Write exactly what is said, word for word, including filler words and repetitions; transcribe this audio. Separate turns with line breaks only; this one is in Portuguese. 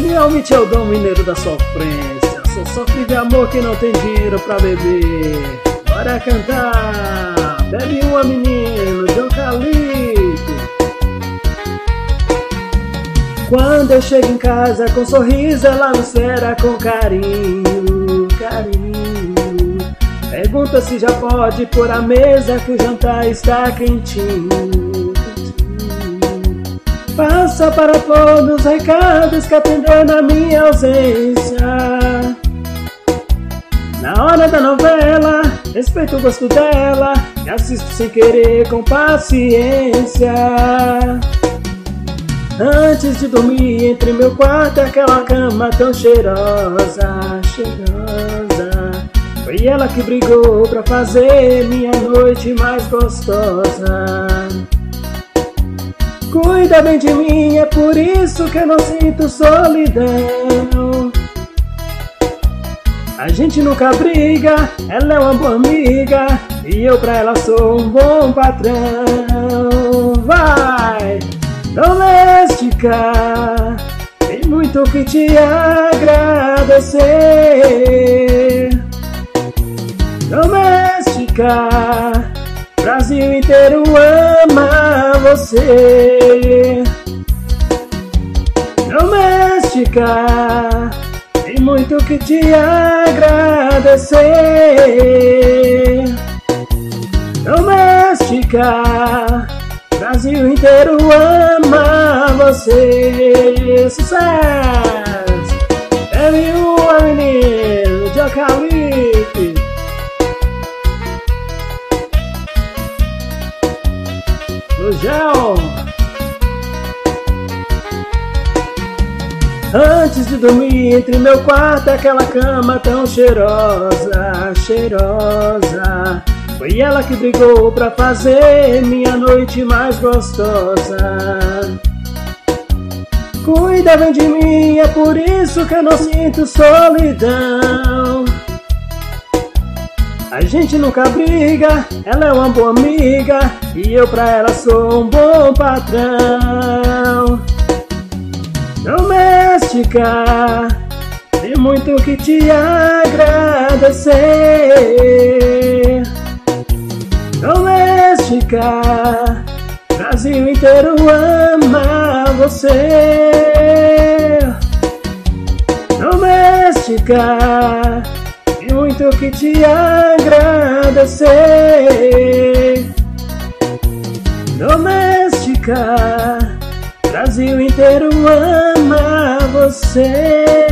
Daniel Mitchell, Dom Mineiro da Sofrência. Só sofre de amor quem não tem dinheiro pra beber. Bora cantar, bebe uma menino, de eucalipto. Quando eu chego em casa com um sorriso, ela me espera com carinho, carinho. Pergunta se já pode pôr a mesa que o jantar está quentinho, quentinho. Passa para todos os recados que atendeu na minha ausência. Na hora da novela, respeito o gosto dela e assisto sem querer com paciência. Antes de dormir, entre meu quarto e aquela cama tão cheirosa, cheirosa. Foi ela que brigou pra fazer minha noite mais gostosa. Cuida bem de mim, é por isso que eu não sinto solidão. A gente nunca briga, ela é uma boa amiga e eu pra ela sou um bom patrão. Vai! Doméstica, tem muito que te agradecer. Doméstica, Brasil inteiro ama você. Doméstica, tem muito que te agradecer. Doméstica, Brasil inteiro ama você. Sucesso! Bebe uma menino, de eucalipto. No gel. Antes de dormir, entre meu quarto e aquela cama tão cheirosa, cheirosa. Foi ela que brigou pra fazer minha noite mais gostosa. Cuida bem de mim, é por isso que eu não sinto solidão. A gente nunca briga, ela é uma boa amiga e eu pra ela sou um bom patrão. Doméstica, tem muito que te agradecer. Doméstica, Brasil inteiro ama você. Doméstica, tem muito que te agradecer. Doméstica, Brasil inteiro ama você.